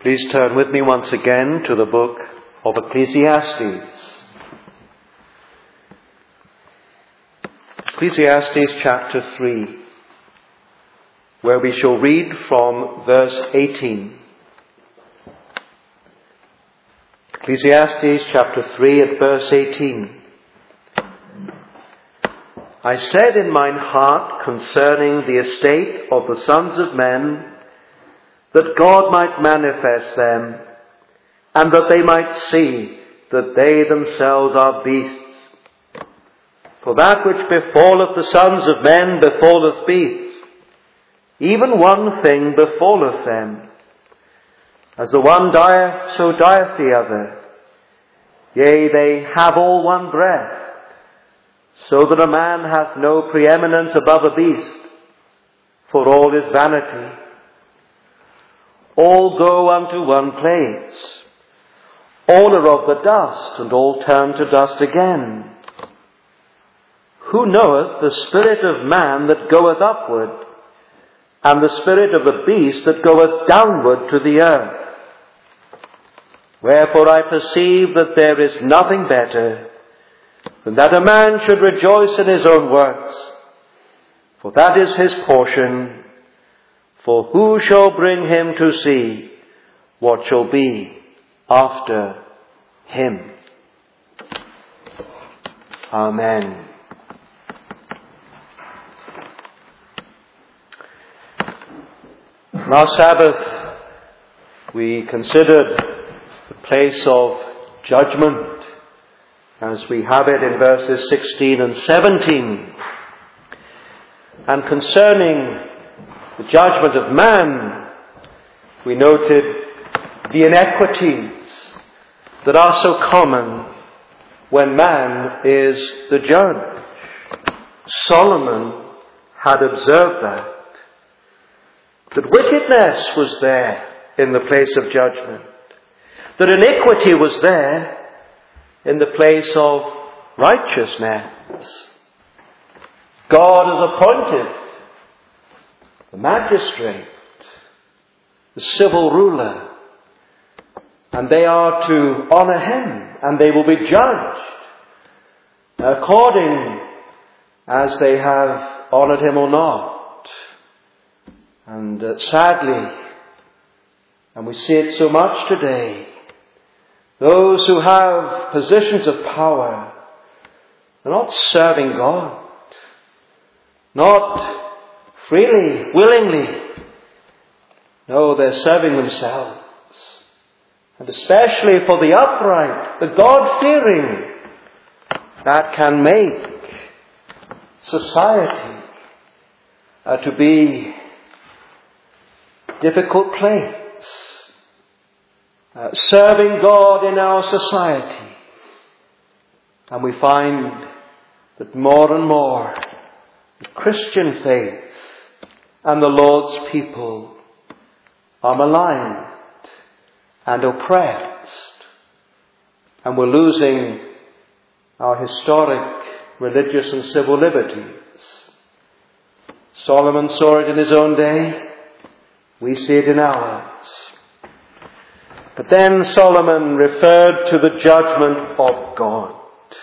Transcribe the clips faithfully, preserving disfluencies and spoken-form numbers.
Please turn with me once again to the book of Ecclesiastes. Ecclesiastes chapter three, where we shall read from verse eighteen. Ecclesiastes chapter three at verse eighteen. I said in mine heart concerning the estate of the sons of men, that God might manifest them, and that they might see that they themselves are beasts. For that which befalleth the sons of men befalleth beasts, even one thing befalleth them. As the one dieth, so dieth the other. Yea, they have all one breath, so that a man hath no preeminence above a beast, for all is vanity. All go unto one place. All are of the dust, and all turn to dust again. Who knoweth the spirit of man that goeth upward, and the spirit of the beast that goeth downward to the earth? Wherefore I perceive that there is nothing better than that a man should rejoice in his own works, for that is his portion. For who shall bring him to see what shall be after him? Amen. Last Sabbath we considered the place of judgment as we have it in verses sixteen and seventeen. And concerning the judgment of man, we noted the inequities that are so common when man is the judge. Solomon had observed that. That wickedness was there in the place of judgment. That iniquity was there in the place of righteousness. God has appointed the magistrate, the civil ruler, and they are to honour him, and they will be judged according as they have honoured him or not. And uh, sadly, and we see it so much today, those who have positions of power are not serving God, not freely, willingly. No, they're serving themselves. And especially for the upright, the God-fearing, that can make society uh, to be a difficult place. Uh, serving God in our society. And we find that more and more the Christian faith and the Lord's people are maligned and oppressed. And we're losing our historic religious and civil liberties. Solomon saw it in his own day. We see it in ours. But then Solomon referred to the judgment of God.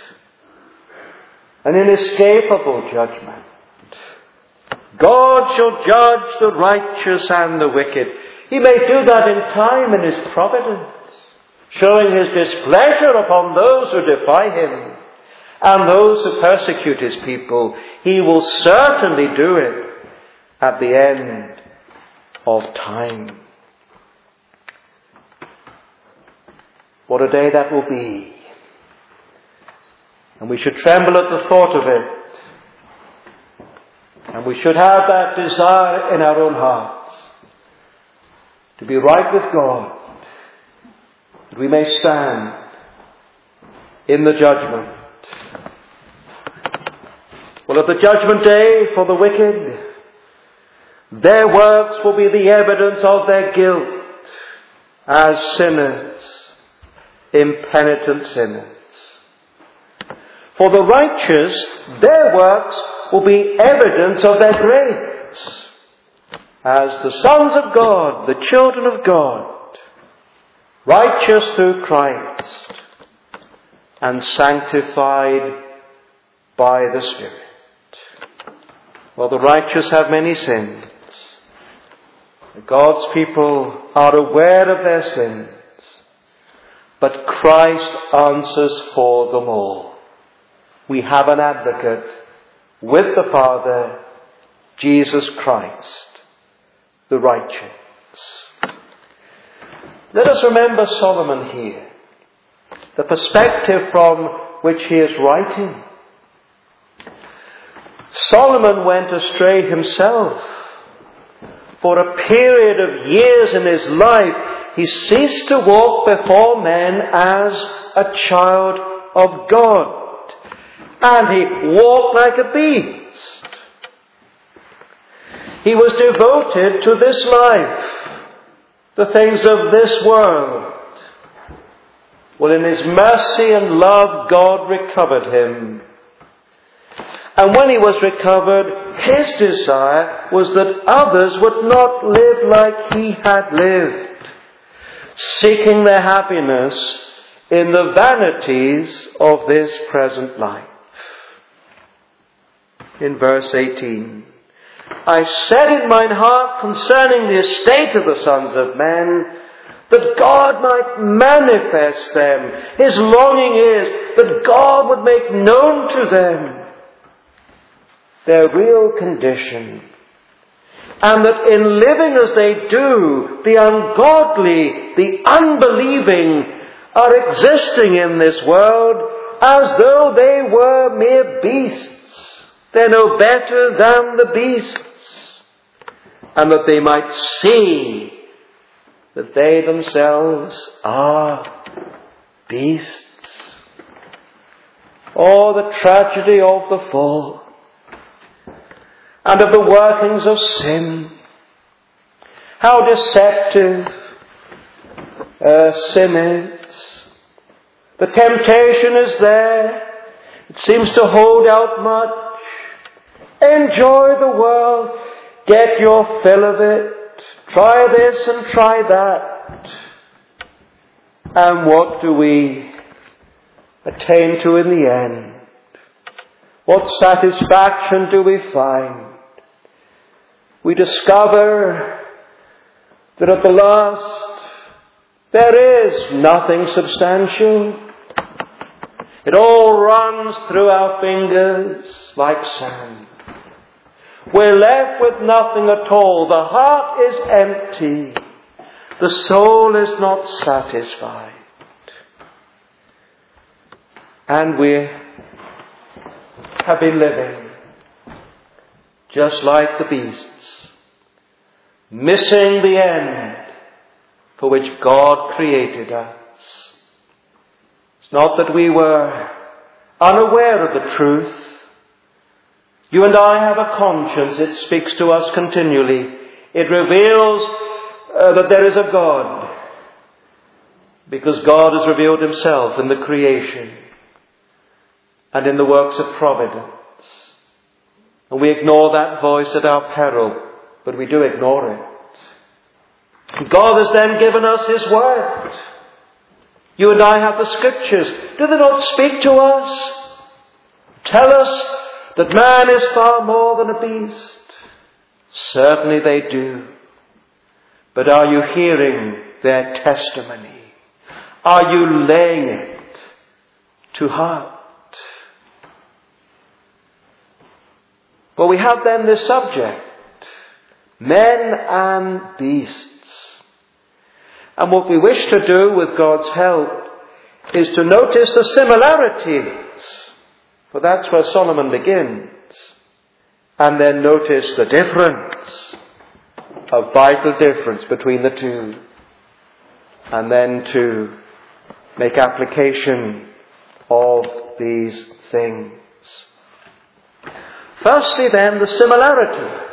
An inescapable judgment. God shall judge the righteous and the wicked. He may do that in time in his providence, showing his displeasure upon those who defy him and those who persecute his people. He will certainly do it at the end of time. What a day that will be. And we should tremble at the thought of it. And we should have that desire in our own hearts to be right with God, that we may stand in the judgment. Well, at the judgment day for the wicked, their works will be the evidence of their guilt as sinners, impenitent sinners. For the righteous, their works will be evidence of their grace as the sons of God, the children of God, righteous through Christ, and sanctified by the Spirit. Well, the righteous have many sins. God's people are aware of their sins, but Christ answers for them all. We have an advocate with the Father, Jesus Christ, the righteous. Let us remember Solomon here, the perspective from which he is writing. Solomon went astray himself. For a period of years in his life, he ceased to walk before men as a child of God. And he walked like a beast. He was devoted to this life, the things of this world. Well, in his mercy and love, God recovered him. And when he was recovered, his desire was that others would not live like he had lived, seeking their happiness in the vanities of this present life. In verse eighteen, I said in mine heart concerning the estate of the sons of men, that God might manifest them. His longing is that God would make known to them their real condition, and that in living as they do, the ungodly, the unbelieving, are existing in this world as though they were mere beasts. They're no better than the beasts, and that they might see that they themselves are beasts. Oh, the tragedy of the fall, and of the workings of sin. How deceptive uh, sin is. The temptation is there. It seems to hold out much. Enjoy the world. Get your fill of it. Try this and try that. And what do we attain to in the end? What satisfaction do we find? We discover that at the last there is nothing substantial. It all runs through our fingers like sand. We're left with nothing at all. The heart is empty. The soul is not satisfied. And we have been living just like the beasts, missing the end for which God created us. It's not that we were unaware of the truth. You and I have a conscience. It speaks to us continually. It reveals uh, that there is a God, because God has revealed himself in the creation and in the works of providence. And we ignore that voice at our peril, but we do ignore it. God has then given us his word. You and I have the scriptures. Do they not speak to us? Tell us that man is far more than a beast. Certainly they do. But are you hearing their testimony? Are you laying it to heart? Well, we have then this subject, men and beasts. And what we wish to do with God's help is to notice the similarities, for that's where Solomon begins, and then notice the difference, a vital difference between the two, and then to make application of these things. Firstly, then, the similarities.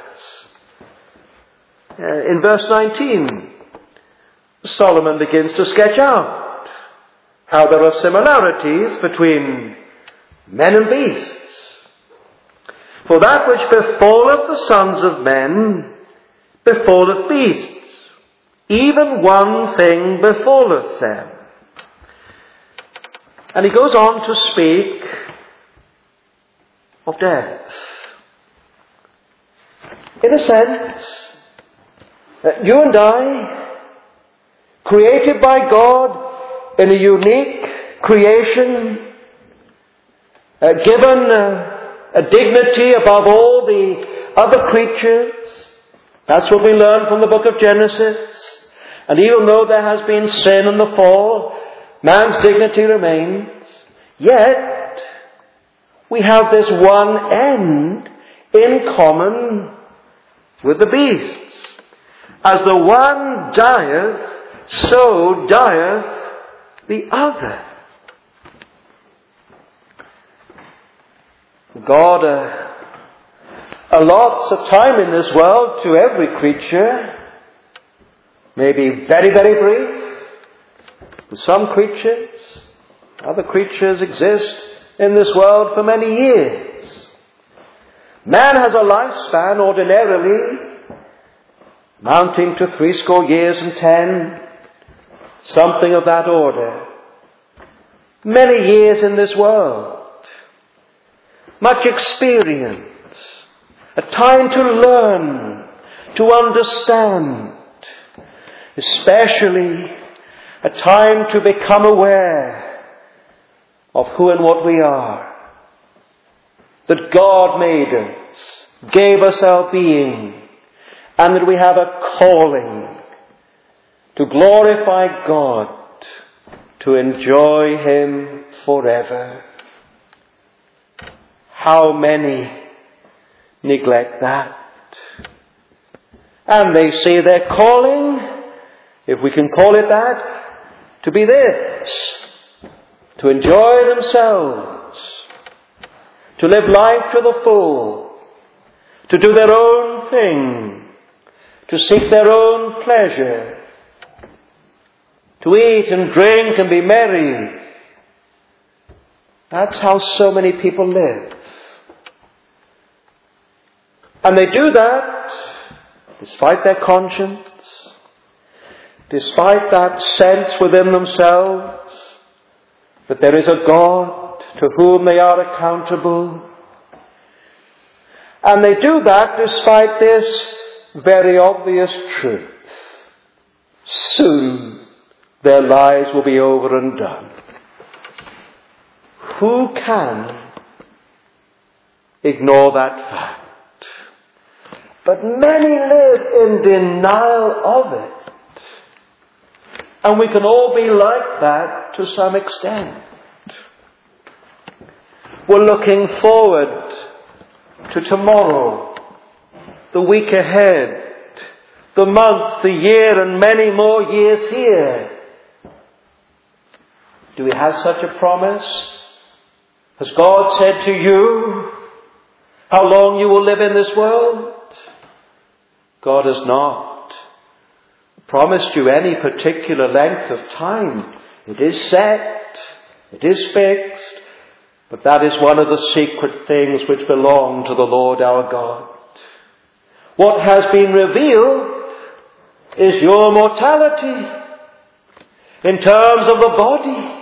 Uh, in verse nineteen, Solomon begins to sketch out how there are similarities between men and beasts. For that which befalleth the sons of men befalleth beasts. even one thing befalleth them. And he goes on to speak of death. In a sense, that you and I, created by God in a unique creation, uh, given uh, a dignity above all the other creatures. That's what we learn from the book of Genesis. And even though there has been sin and the fall, man's dignity remains. Yet, we have this one end in common with the beasts. As the one dieth, so dieth the other. God uh, allots a time in this world to every creature, maybe very, very brief. With some creatures, other creatures exist in this world for many years. Man has a lifespan ordinarily amounting to threescore years and ten, something of that order. Many years in this world, much experience, a time to learn, to understand, especially a time to become aware of who and what we are. That God made us, gave us our being, and that we have a calling to glorify God, to enjoy Him forever. How many neglect that? And they say their calling, if we can call it that, to be this: to enjoy themselves, to live life to the full, to do their own thing, to seek their own pleasure, to eat and drink and be merry. That's how so many people live. And they do that despite their conscience, despite that sense within themselves that there is a God to whom they are accountable. And they do that despite this very obvious truth: soon their lives will be over and done. Who can ignore that fact? But many live in denial of it. And we can all be like that to some extent. We're looking forward to tomorrow, the week ahead, the month, the year, and many more years here. Do we have such a promise? Has God said to you how long you will live in this world? God has not promised you any particular length of time. It is set, it is fixed, but that is one of the secret things which belong to the Lord our God. What has been revealed is your mortality in terms of the body.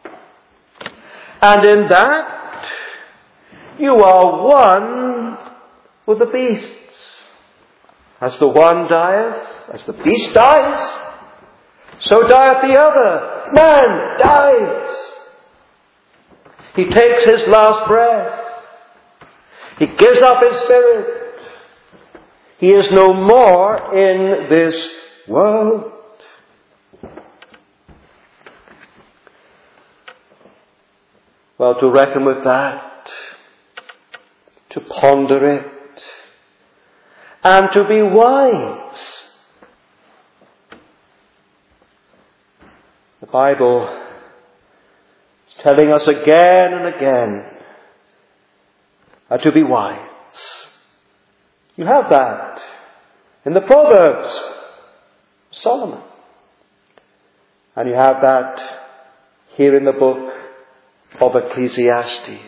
And in that, you are one with the beasts. As the one dieth, as the beast dies, so dieth the other. Man dies. He takes his last breath. He gives up his spirit. He is no more in this world. Well, to reckon with that, to ponder it, and to be wise. The Bible is telling us again and again how to be wise. You have that in the Proverbs, Solomon. And you have that here in the book of Ecclesiastes.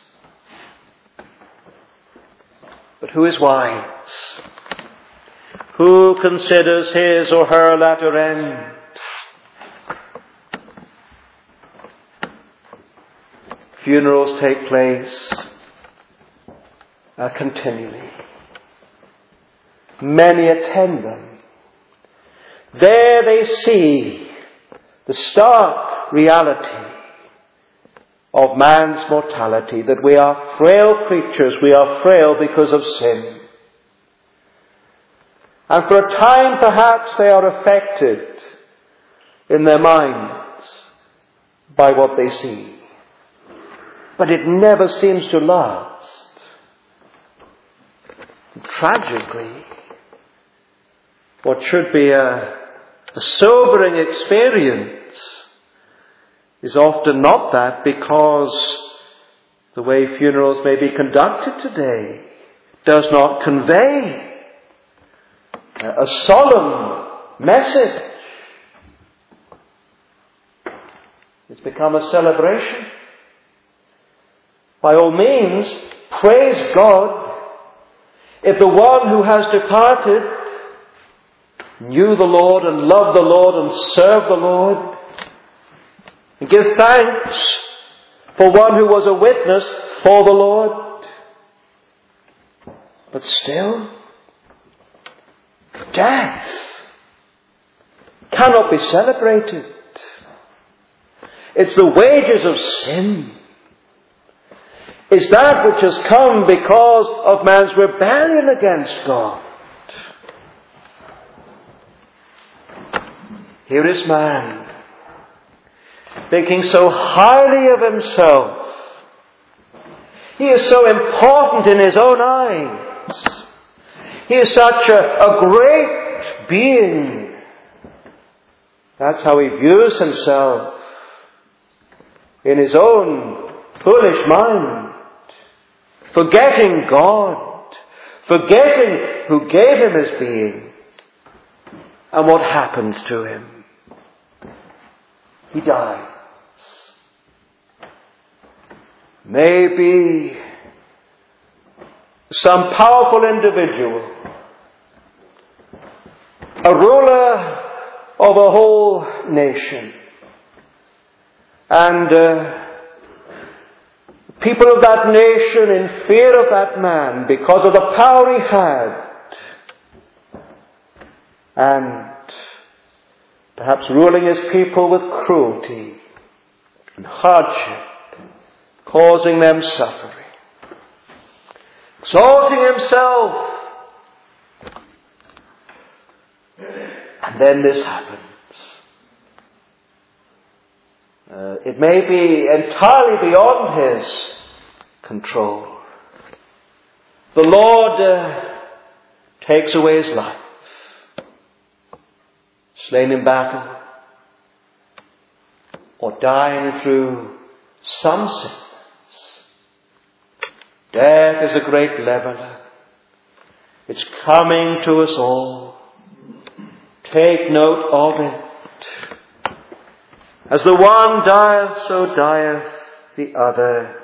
But who is wise? Who considers his or her latter end? Funerals take place uh, continually. Many attend them. There they see the stark reality of man's mortality, that we are frail creatures, we are frail because of sin. And for a time perhaps they are affected in their minds by what they see. But it never seems to last. Tragically, what should be a, a sobering experience is often not that, because the way funerals may be conducted today does not convey a solemn message. It's become a celebration. By all means, praise God if the one who has departed knew the Lord and loved the Lord and served the Lord. And give thanks for one who was a witness for the Lord. But still, death cannot be celebrated. It's the wages of sin. It's that which has come because of man's rebellion against God. Here is man, thinking so highly of himself. He is so important in his own eyes. He is such a, a great being. That's how he views himself in his own foolish mind. Forgetting God, forgetting who gave him his being. And what happens to him? He dies. Maybe some powerful individual, a ruler of a whole nation, and uh, people of that nation in fear of that man because of the power he had, and perhaps ruling his people with cruelty and hardship, causing them suffering, exalting himself. And then this happens. Uh, it may be entirely beyond his control. The Lord uh, takes away his life, slain in battle, or dying through some sickness. Death is a great leveler. It's coming to us all. Take note of it. As the one dieth, so dieth the other.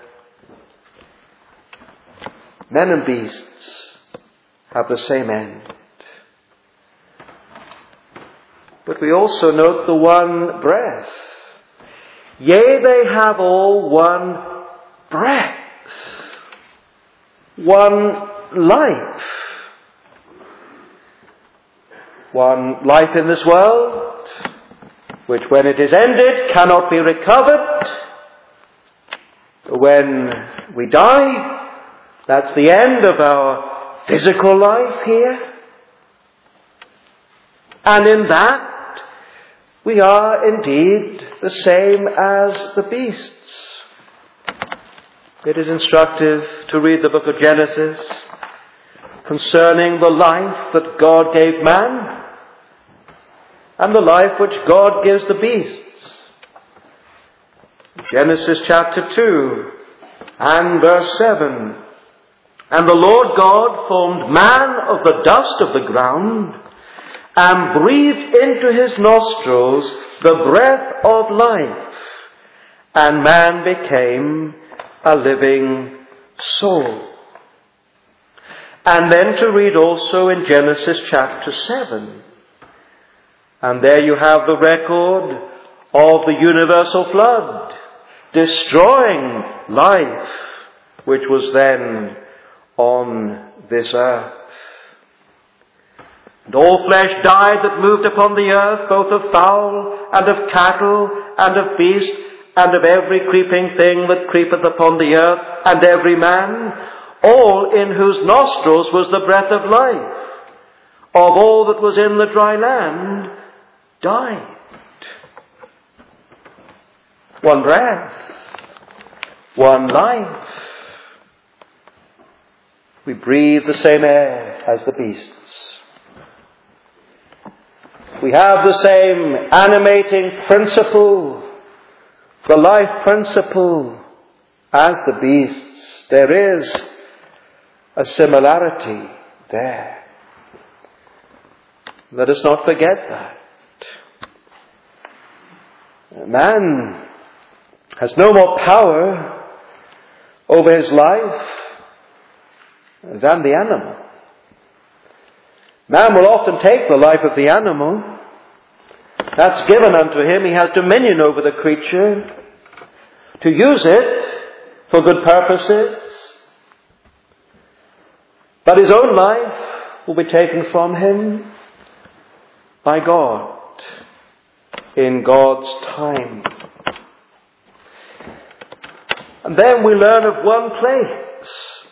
Men and beasts have the same end. But we also note the one breath. Yea, they have all one breath, one life. One life in this world, which when it is ended cannot be recovered. When we die, that's the end of our physical life here. And in that, we are indeed the same as the beasts. It is instructive to read the book of Genesis concerning the life that God gave man and the life which God gives the beasts. Genesis chapter two and verse seven. And the Lord God formed man of the dust of the ground and breathed into his nostrils the breath of life, and man became a living soul. And then to read also in Genesis chapter seven. And there you have the record of the universal flood, destroying life, which was then on this earth. And all flesh died that moved upon the earth, both of fowl and of cattle and of beast and of every creeping thing that creepeth upon the earth, and every man, all in whose nostrils was the breath of life, of all that was in the dry land, died. One breath, one life. We breathe the same air as the beasts. We have the same animating principle, the life principle, as the beasts. There is a similarity there. Let us not forget that. Man has no more power over his life than the animal. Man will often take the life of the animal. That's given unto him. He has dominion over the creature to use it for good purposes. But his own life will be taken from him by God in God's time. And then we learn of one place.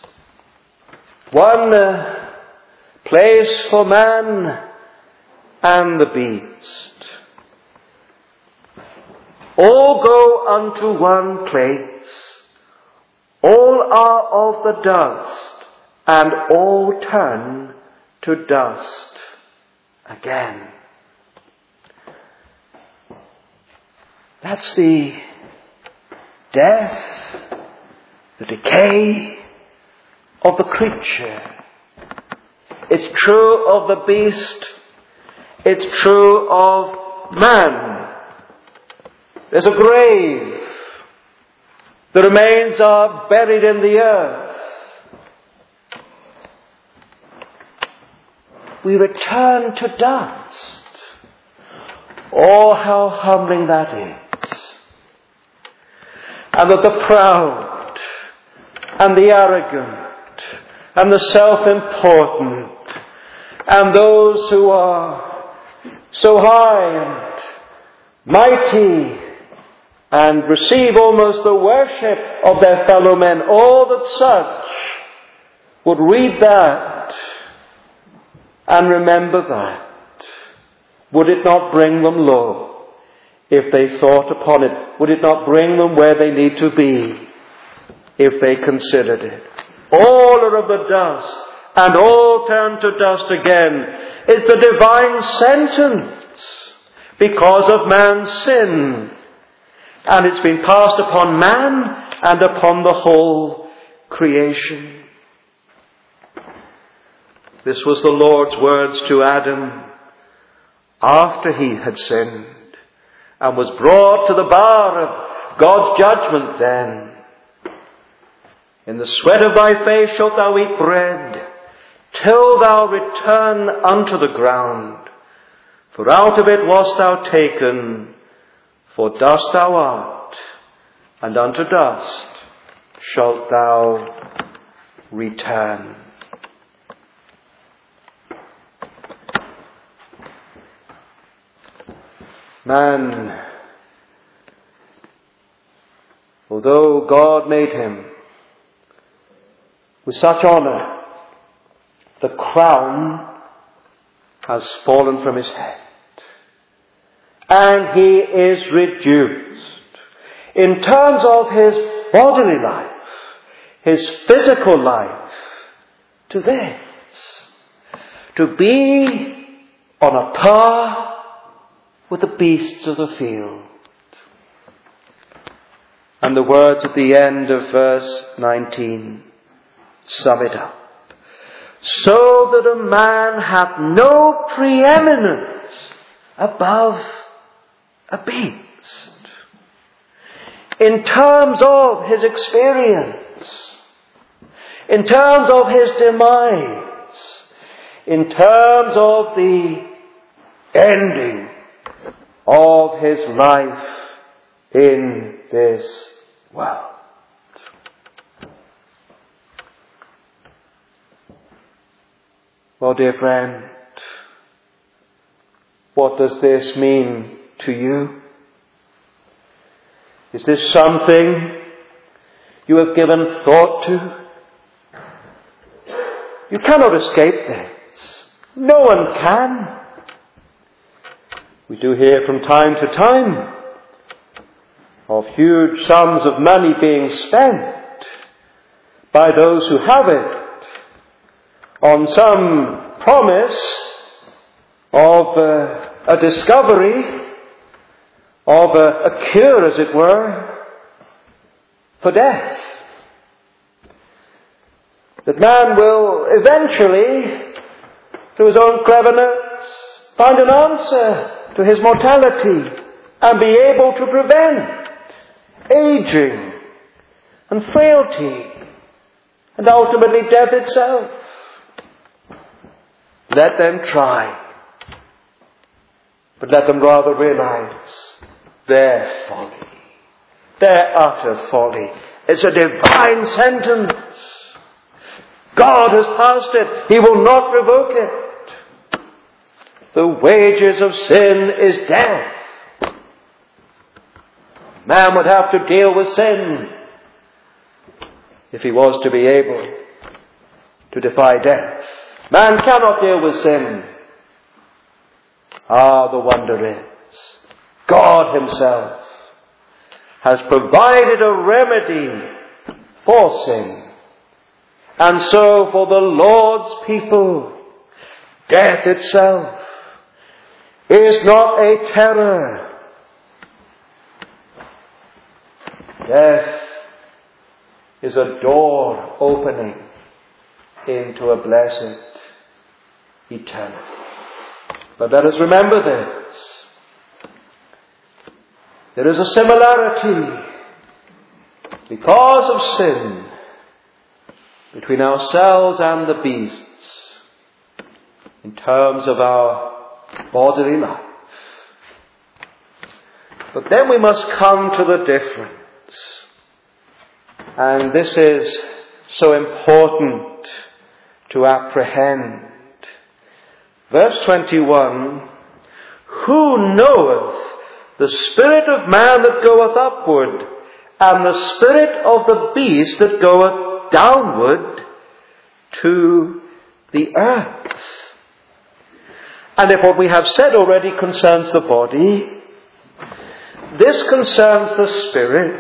One uh, place for man and the beast. All go unto one place. All are of the dust, and all turn to dust again. That's the death, the decay of the creature. It's true of the beast. It's true of man. There's a grave. The remains are buried in the earth. We return to dust. Oh, how humbling that is. And that the proud and the arrogant and the self-important and those who are so high and mighty and receive almost the worship of their fellow men, all that such would read that and remember that. Would it not bring them low if they thought upon it? Would it not bring them where they need to be if they considered it? All are of the dust, and all turn to dust again. It's the divine sentence because of man's sin. And it's been passed upon man and upon the whole creation. This was the Lord's words to Adam after he had sinned and was brought to the bar of God's judgment then. In the sweat of thy face shalt thou eat bread, till thou return unto the ground. For out of it wast thou taken, for dust thou art, and unto dust shalt thou return. Man, although God made him with such honor, the crown has fallen from his head. And he is reduced in terms of his bodily life, his physical life, to this. To be on a par with the beasts of the field. And the words at the end of verse nineteen sum it up. So that a man hath no preeminence above a beast. In terms of his experience, in terms of his demise, in terms of the ending of his life in this world. Well, dear friend, what does this mean to you? Is this something you have given thought to? You cannot escape this. No one can. We do hear from time to time of huge sums of money being spent by those who have it on some promise of uh, a discovery, of a, a cure, as it were, for death. That man will eventually, through his own cleverness, find an answer to his mortality and be able to prevent aging and frailty and ultimately death itself. Let them try. But let them rather realize their folly. Their utter folly. It's a divine sentence. God has passed it. He will not revoke it. The wages of sin is death. Man would have to deal with sin if he was to be able to defy death. Man cannot deal with sin. Ah, the wonder is, God himself has provided a remedy for sin. And so for the Lord's people, death itself is not a terror. Death is a door opening into a blessed eternity. But let us remember this. There is a similarity, because of sin, between ourselves and the beasts in terms of our bodily life. But then we must come to the difference. And this is so important to apprehend. Verse twenty-one, who knoweth the spirit of man that goeth upward, and the spirit of the beast that goeth downward to the earth? And if what we have said already concerns the body, this concerns the spirit.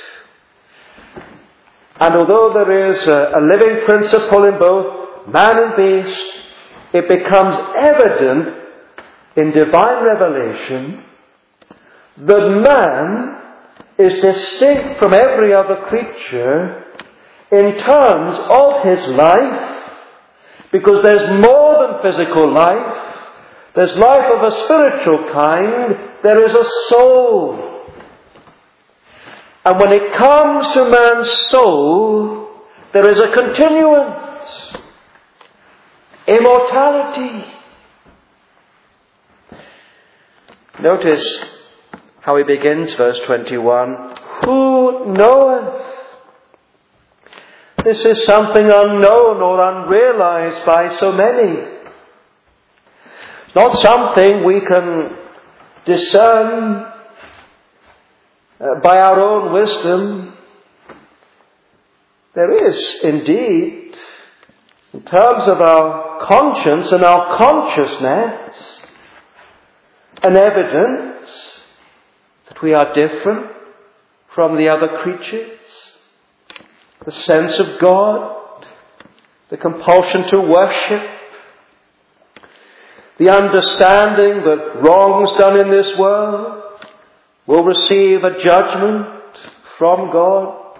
And although there is a, a living principle in both man and beast, it becomes evident in divine revelation that man is distinct from every other creature in terms of his life, because there's more than physical life. There's life of a spiritual kind. There is a soul. And when it comes to man's soul, there is a continuance. Immortality. Notice how he begins verse twenty-one. Who knoweth? This is something unknown or unrealized by so many. Not something we can discern uh, by our own wisdom. There is indeed, in terms of our conscience and our consciousness, an evidence that we are different from the other creatures. The sense of God, the compulsion to worship, the understanding that wrongs done in this world will receive a judgment from God.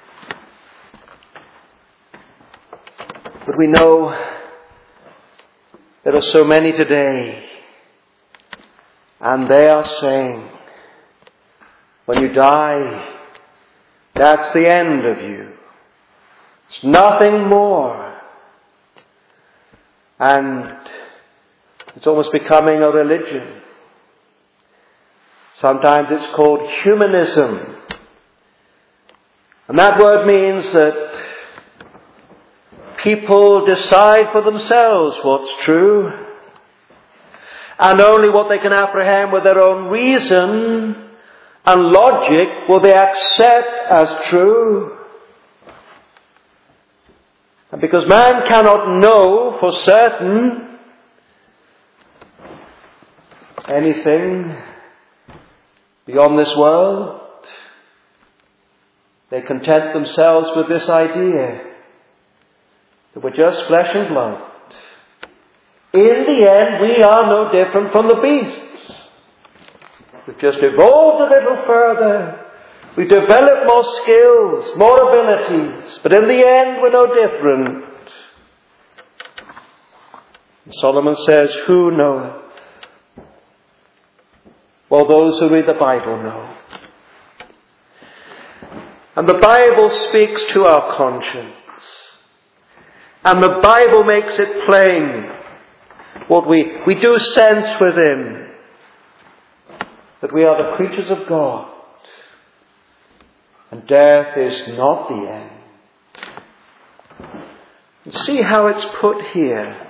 But we know there are so many today, and they are saying, when you die, that's the end of you. It's nothing more. And it's almost becoming a religion. Sometimes it's called humanism. And that word means that people decide for themselves what's true, and only what they can apprehend with their own reason and logic will they accept as true. And because man cannot know for certain anything beyond this world, they content themselves with this idea that we're just flesh and blood. In the end, we are no different from the beasts. We've just evolved a little further. We've developed more skills, more abilities, but in the end, we're no different. And Solomon says, who knoweth? Well, those who read the Bible know. And the Bible speaks to our conscience. And the Bible makes it plain what we, we do sense within, that we are the creatures of God. And death is not the end. And see how it's put here.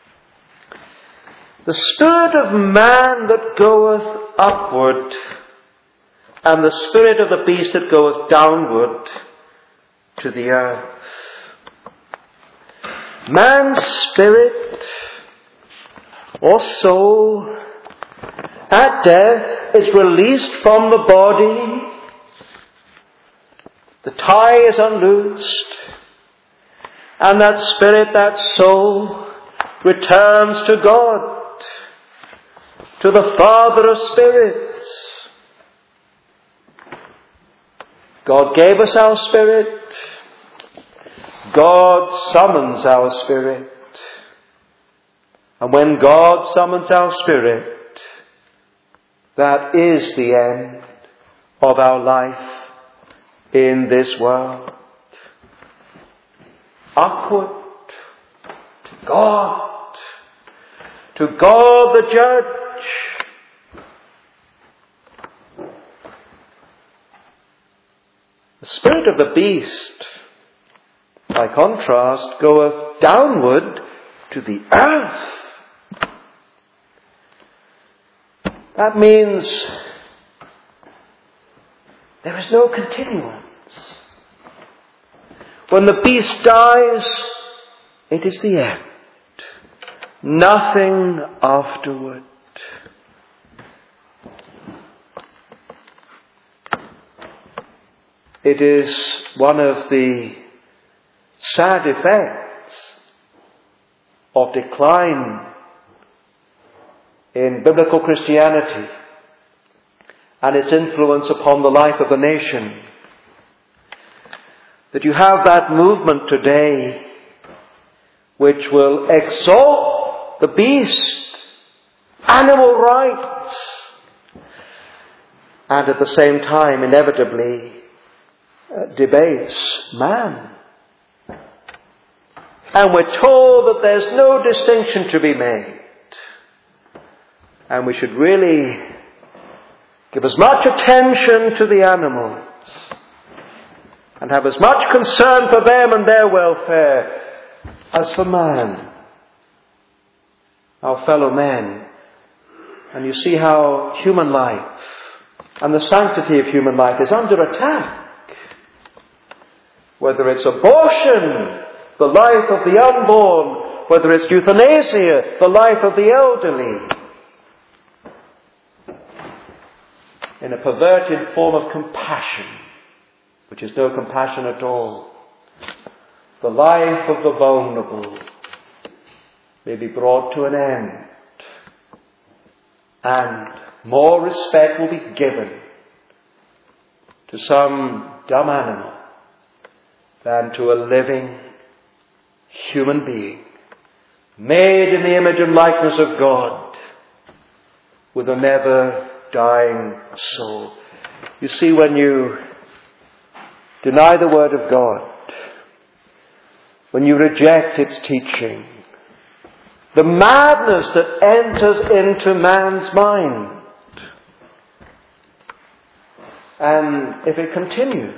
The spirit of man that goeth upward, and the spirit of the beast that goeth downward to the earth. Man's spirit or soul at death is released from the body. The tie is unloosed, and that spirit, that soul, returns to God, to the Father of spirits. God gave us our spirit. God summons our spirit. And when God summons our spirit, that is the end of our life in this world. Upward to God, to God the Judge. The spirit of the beast, by contrast, goeth downward to the earth. That means there is no continuance. When the beast dies, it is the end. Nothing afterward. It is one of the sad effects of decline in biblical Christianity and its influence upon the life of the nation, that you have that movement today which will exalt the beast, animal rights, and at the same time inevitably uh, debase man. And we're told that there's no distinction to be made. And we should really give as much attention to the animals and have as much concern for them and their welfare as for man, our fellow men. And you see how human life and the sanctity of human life is under attack. Whether it's abortion, the life of the unborn, whether it's euthanasia, the life of the elderly, in a perverted form of compassion, which is no compassion at all. The life of the vulnerable may be brought to an end, and more respect will be given to some dumb animal than to a living human being, made in the image and likeness of God, with a never dying soul. You see, when you deny the Word of God, when you reject its teaching, the madness that enters into man's mind. And if it continues,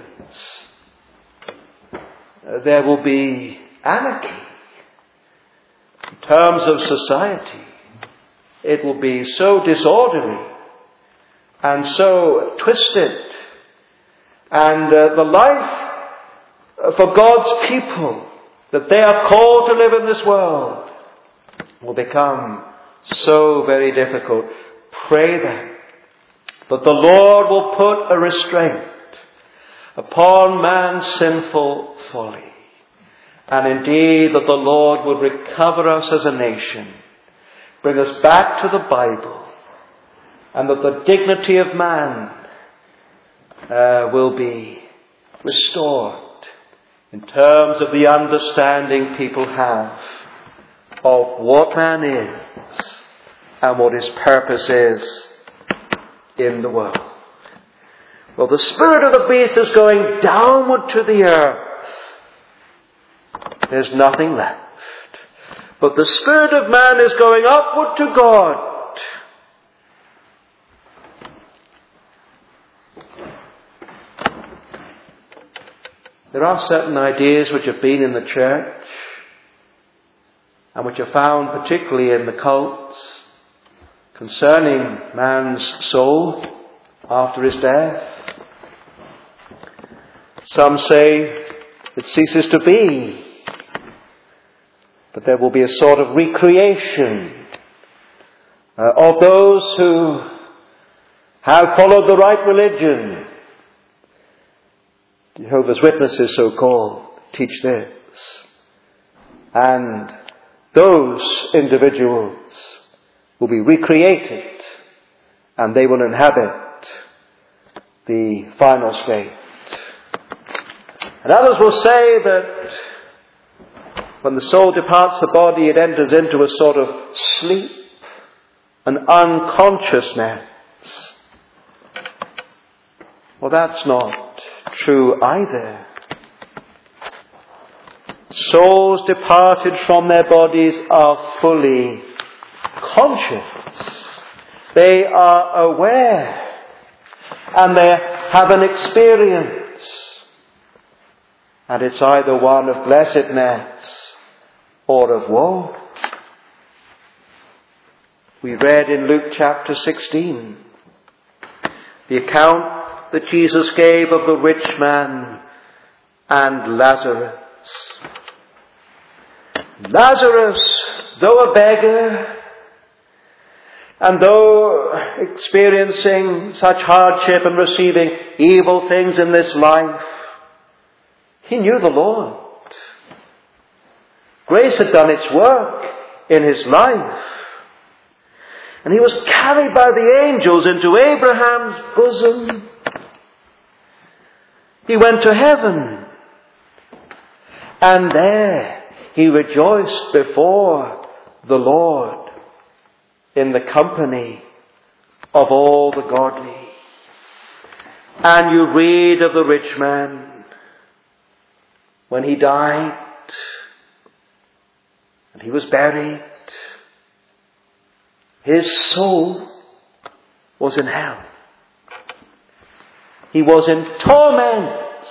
there will be anarchy in terms of society. It will be so disorderly and so twisted. And uh, the life for God's people that they are called to live in this world will become so very difficult. Pray then that the Lord will put a restraint upon man's sinful folly. And indeed that the Lord would recover us as a nation, bring us back to the Bible, and that the dignity of man uh, will be restored in terms of the understanding people have of what man is and what his purpose is in the world. Well, the spirit of the beast is going downward to the earth. There's nothing left. But the spirit of man is going upward to God. There are certain ideas which have been in the church and which are found particularly in the cults concerning man's soul after his death. Some say it ceases to be, but there will be a sort of recreation uh, of those who have followed the right religion. Jehovah's Witnesses, so called, teach this. And those individuals will be recreated and they will inhabit the final state. And others will say that when the soul departs the body, it enters into a sort of sleep, an unconsciousness. Well, that's not true either. Souls departed from their bodies are fully conscious. They are aware and they have an experience. And it's either one of blessedness or of woe. We read in Luke chapter sixteen the account that Jesus gave of the rich man and Lazarus. Lazarus, though a beggar, and though experiencing such hardship and receiving evil things in this life, he knew the Lord. Grace had done its work in his life. And he was carried by the angels into Abraham's bosom. He went to heaven. And there he rejoiced before the Lord in the company of all the godly. And you read of the rich man when he died and he was buried. His soul was in hell. He was in torments.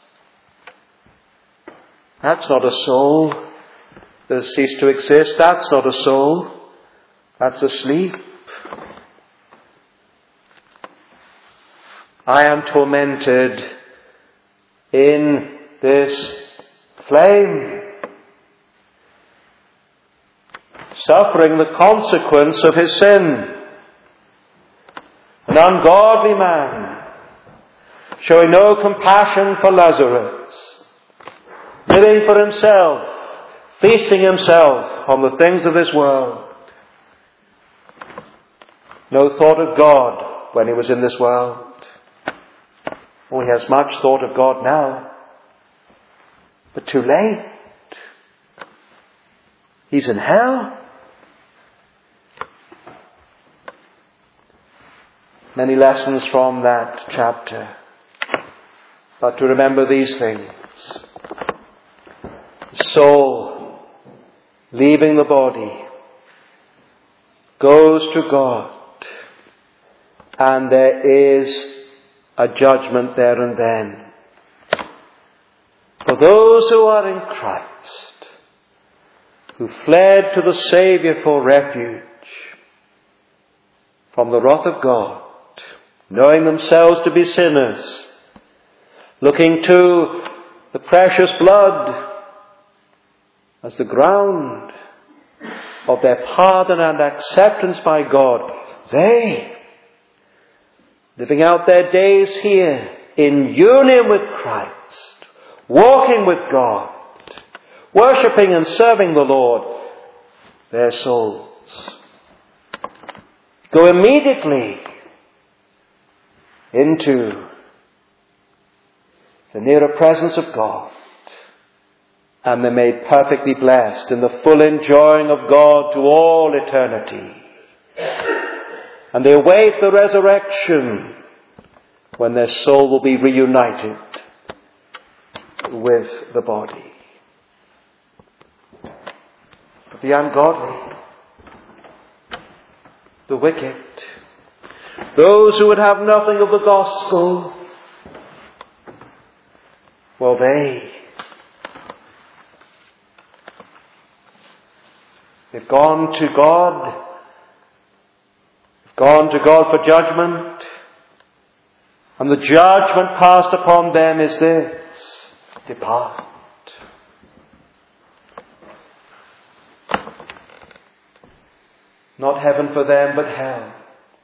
That's not a soul that has ceased to exist. That's not a soul. That's asleep. I am tormented in this flame, suffering the consequence of his sin. An ungodly man, showing no compassion for Lazarus, living for himself, feasting himself on the things of this world. No thought of God when he was in this world. Oh, he has much thought of God now, but too late. He's in hell. Many lessons from that chapter. But to remember these things. The soul, leaving the body, goes to God, and there is a judgment there and then. For those who are in Christ, who fled to the Saviour for refuge from the wrath of God, knowing themselves to be sinners, looking to the precious blood as the ground of their pardon and acceptance by God, they, living out their days here in union with Christ, walking with God, worshipping and serving the Lord, their souls go immediately into the nearer presence of God, and they're made perfectly blessed in the full enjoying of God to all eternity. And they await the resurrection, when their soul will be reunited with the body. But the ungodly, the wicked, those who would have nothing of the gospel, well, they, they've gone to God, they've gone to God for judgment, and the judgment passed upon them is this: depart. Not heaven for them, but hell.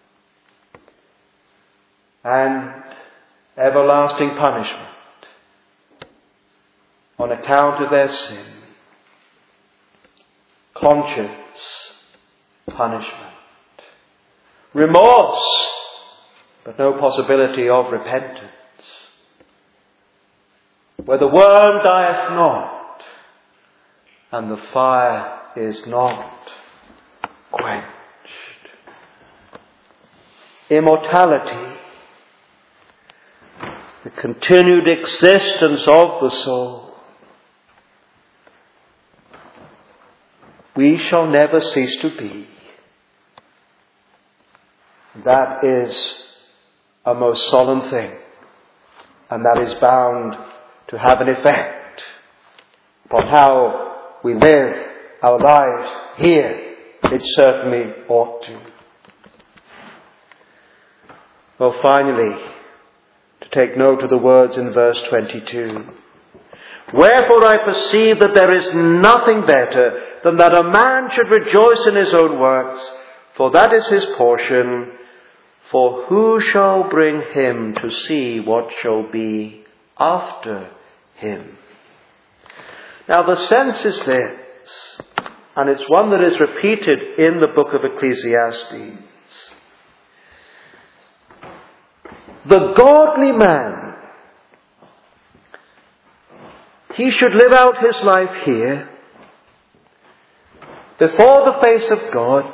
And everlasting punishment on account of their sin. Conscience punishment. Remorse, but no possibility of repentance. Where the worm dieth not, and the fire is not quenched. Immortality, the continued existence of the soul. We shall never cease to be. That is a most solemn thing, and that is bound to have an effect upon how we live our lives here. It certainly ought to. Well, finally, to take note of the words in verse twenty-two. Wherefore I perceive that there is nothing better than that a man should rejoice in his own works, for that is his portion. For who shall bring him to see what shall be after him? Now the sense is this, and it's one that is repeated in the book of Ecclesiastes. The godly man, he should live out his life here, before the face of God,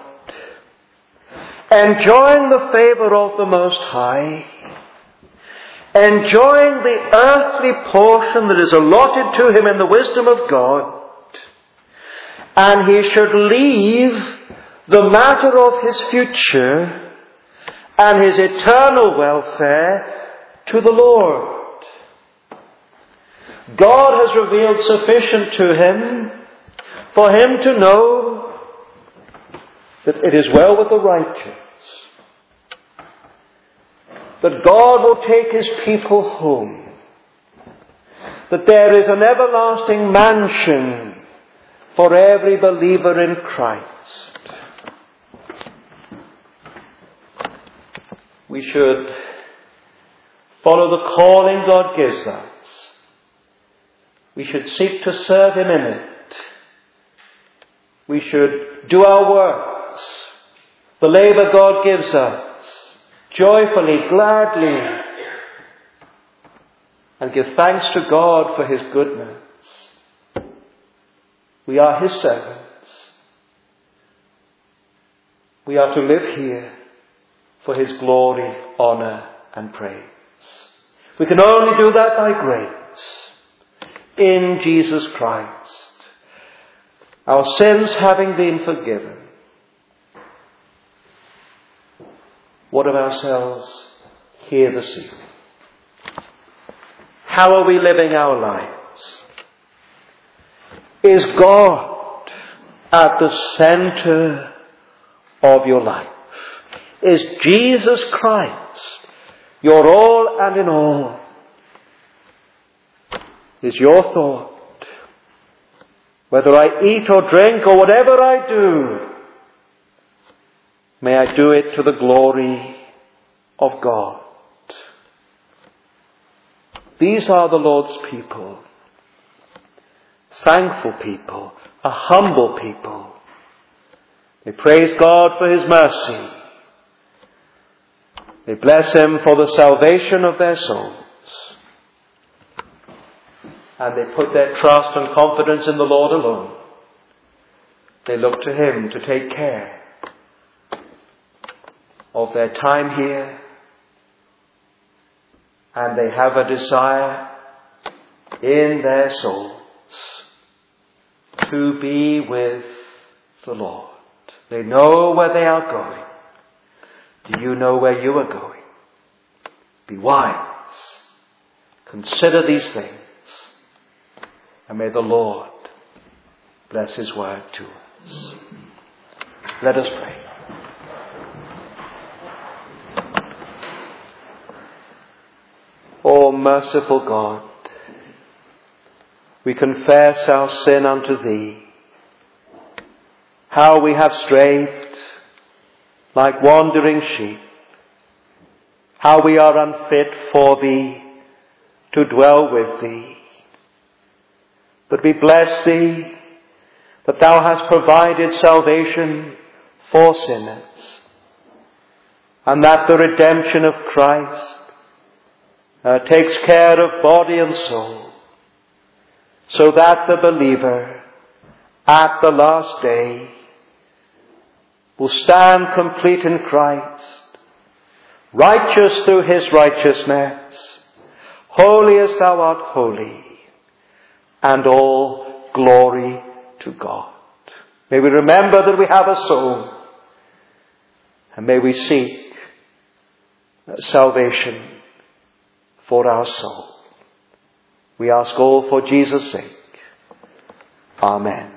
enjoying the favour of the Most High, enjoying the earthly portion that is allotted to him in the wisdom of God, and he should leave the matter of his future and his eternal welfare to the Lord. God has revealed sufficient to him for him to know that it is well with the righteous, that God will take his people home, that there is an everlasting mansion for every believer in Christ. We should follow the calling God gives us. We should seek to serve him in it. We should do our works, the labour God gives us, joyfully, gladly, and give thanks to God for his goodness. We are his servants. We are to live here for his glory, honour, and praise. We can only do that by grace in Jesus Christ. our sins having been forgiven, what of ourselves here this evening? How are we living our lives? Is God at the center of your life? Is Jesus Christ your all and in all? Is your thought, whether I eat or drink or whatever I do, may I do it to the glory of God? These are the Lord's people. Thankful people, a humble people. They praise God for His mercy. They bless Him for the salvation of their souls. And they put their trust and confidence in the Lord alone. They look to Him to take care of their time here. And they have a desire in their souls to be with the Lord. They know where they are going. Do you know where you are going? Be wise. Consider these things. And may the Lord bless His word to us. Let us pray. O merciful God, we confess our sin unto Thee, how we have strayed like wandering sheep, how we are unfit for Thee, to dwell with Thee. But we bless Thee that Thou hast provided salvation for sinners, and that the redemption of Christ uh, takes care of body and soul, so that the believer at the last day will stand complete in Christ, righteous through His righteousness, holy as Thou art holy, and all glory to God. May we remember that we have a soul, and may we seek salvation for our soul. We ask all for Jesus' sake. Amen.